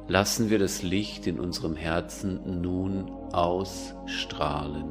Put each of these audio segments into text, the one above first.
lassen wir das Licht in unserem Herzen nun ausstrahlen.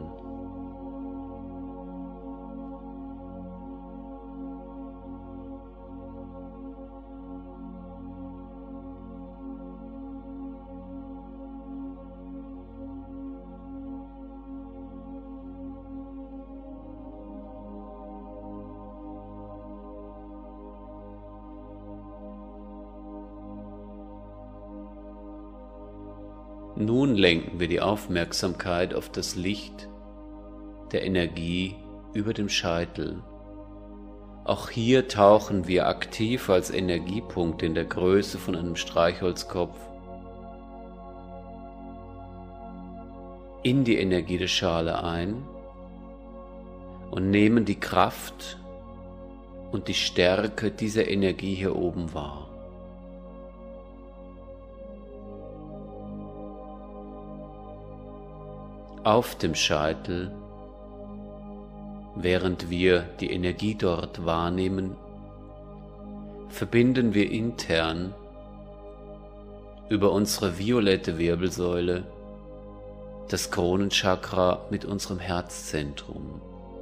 Nun lenken wir die Aufmerksamkeit auf das Licht der Energie über dem Scheitel. Auch hier tauchen wir aktiv als Energiepunkt in der Größe von einem Streichholzkopf in die Energie der Schale ein und nehmen die Kraft und die Stärke dieser Energie hier oben wahr. Auf dem Scheitel, während wir die Energie dort wahrnehmen, verbinden wir intern über unsere violette Wirbelsäule das Kronenchakra mit unserem Herzzentrum.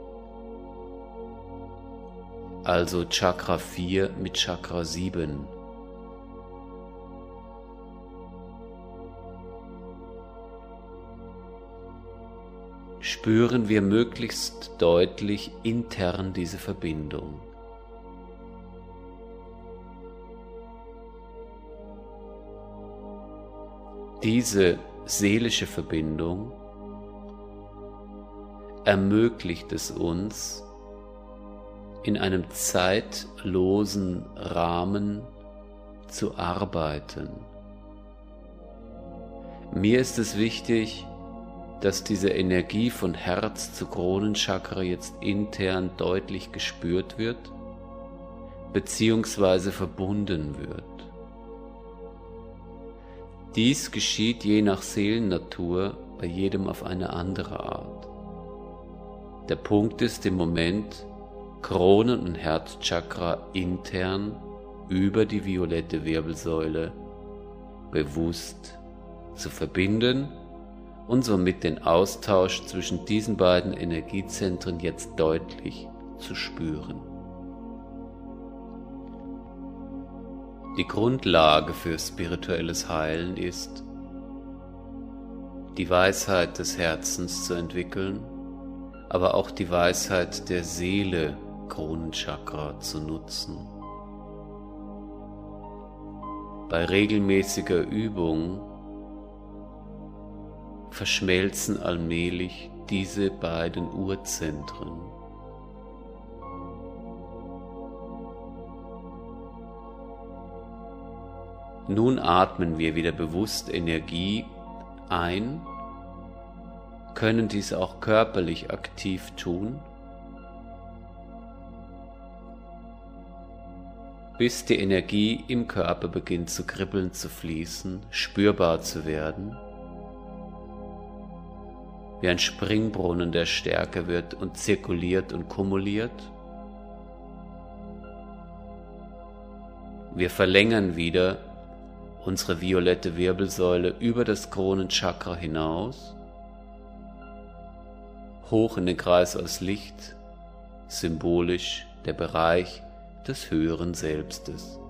Also Chakra 4 mit Chakra 7. Spüren wir möglichst deutlich intern diese Verbindung. Diese seelische Verbindung ermöglicht es uns, in einem zeitlosen Rahmen zu arbeiten. Mir ist es wichtig, dass diese Energie von Herz zu Kronenchakra jetzt intern deutlich gespürt wird, beziehungsweise verbunden wird. Dies geschieht je nach Seelennatur bei jedem auf eine andere Art. Der Punkt ist im Moment, Kronen- und Herzchakra intern über die violette Wirbelsäule bewusst zu verbinden und somit den Austausch zwischen diesen beiden Energiezentren jetzt deutlich zu spüren. Die Grundlage für spirituelles Heilen ist, die Weisheit des Herzens zu entwickeln, aber auch die Weisheit der Seele, Kronenchakra, zu nutzen. Bei regelmäßiger Übung verschmelzen allmählich diese beiden Urzentren. Nun atmen wir wieder bewusst Energie ein, können dies auch körperlich aktiv tun, bis die Energie im Körper beginnt zu kribbeln, zu fließen, spürbar zu werden, wie ein Springbrunnen, der stärker wird und zirkuliert und kumuliert. Wir verlängern wieder unsere violette Wirbelsäule über das Kronenchakra hinaus, hoch in den Kreis aus Licht, symbolisch der Bereich des höheren Selbstes.